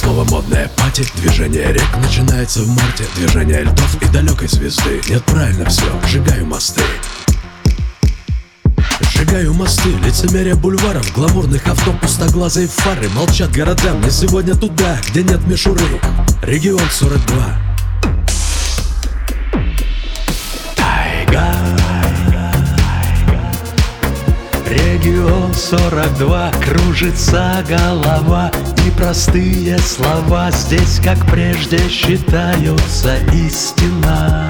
снова модная пати. Движение рек начинается в марте. Движение льдов и далекой звезды. Нет, правильно все, сжигаю мосты. Сжигаю мосты, лицемерие бульваров, гламурных авто, пустоглазые фары. Молчат города, мне сегодня туда, где нет мишуры. Регион 42. Тайга. Регион 42, кружится голова. И простые слова здесь, как прежде, считаются истина.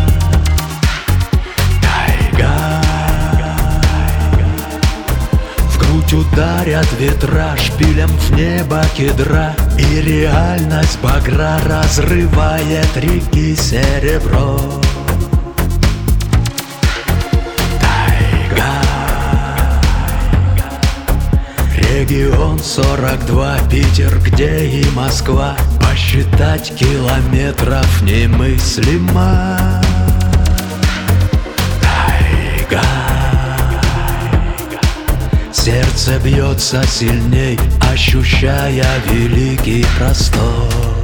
Ударят ветра шпилем в небо кедра, и реальность багра разрывает реки серебро. Тайга. Регион 42, Питер, где и Москва. Посчитать километров немыслимо. Тайга. Сердце бьется сильней, ощущая великий простор.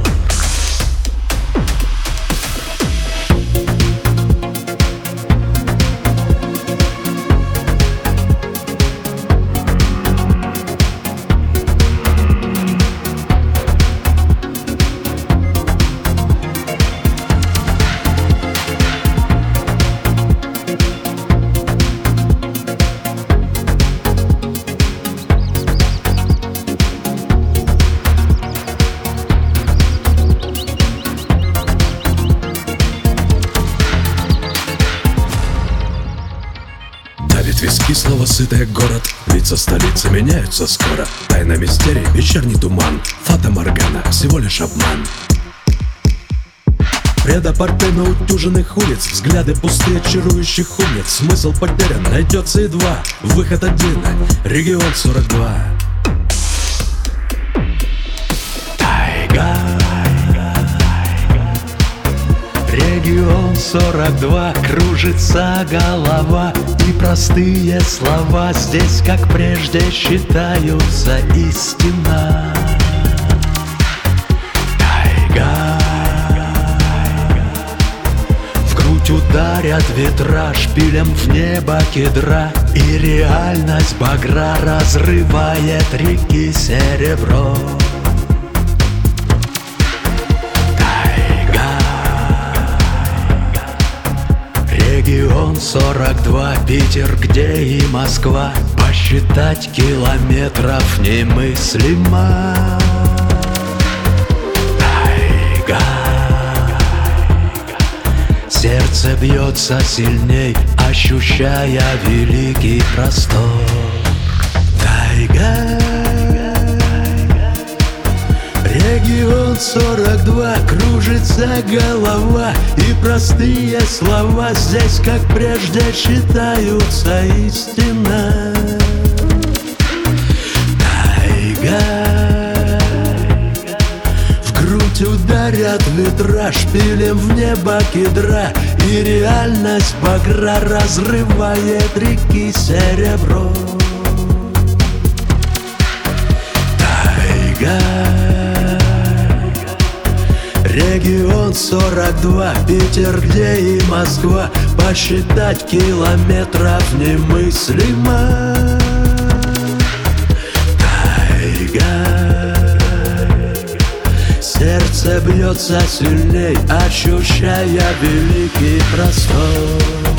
Виски, слово сытый город. Лица столицы меняются скоро. Тайна мистерий, вечерний туман. Фата Моргана, всего лишь обман. Предопорты на утюженных улиц. Взгляды пустые чарующих умниц. Смысл потерян, найдется едва. Выход один, регион 42. Тайга. Регион 42, кружится голова. И простые слова здесь, как прежде, считаются истина. Тайга. В грудь ударят ветра шпилем в небо кедра, и реальность багра разрывает реки серебро. Регион 42, Питер, где и Москва. Посчитать километров немыслимо. Тайга. Сердце бьется сильней, ощущая великий простор. Тайга. Регион 42, кружится голова. И простые слова здесь, как прежде, считаются истина. Тайга. В грудь ударят ветра шпилем в небо кедра, и реальность багра разрывает реки серебро. Тайга. Регион 42, Питер, где и Москва. Посчитать километров немыслимо. Тайга. Сердце бьется сильней, ощущая великий простор.